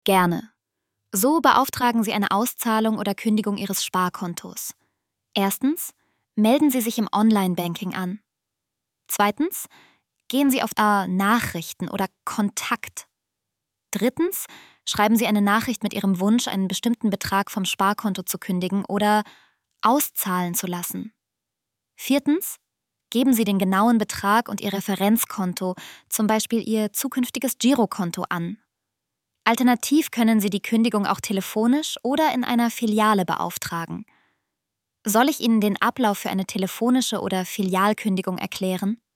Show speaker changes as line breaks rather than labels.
Gerne. So beauftragen Sie eine Auszahlung oder Kündigung Ihres Sparkontos. Erstens, melden Sie sich im Online-Banking an. Zweitens, gehen Sie auf Nachrichten oder Kontakt. Drittens, schreiben Sie eine Nachricht mit Ihrem Wunsch, einen bestimmten Betrag vom Sparkonto zu kündigen oder auszahlen zu lassen. Viertens, geben Sie den genauen Betrag und Ihr Referenzkonto, zum Beispiel Ihr zukünftiges Girokonto, an. Alternativ können Sie die Kündigung auch telefonisch oder in einer Filiale beauftragen. Soll ich Ihnen den Ablauf für eine telefonische oder Filialkündigung erklären?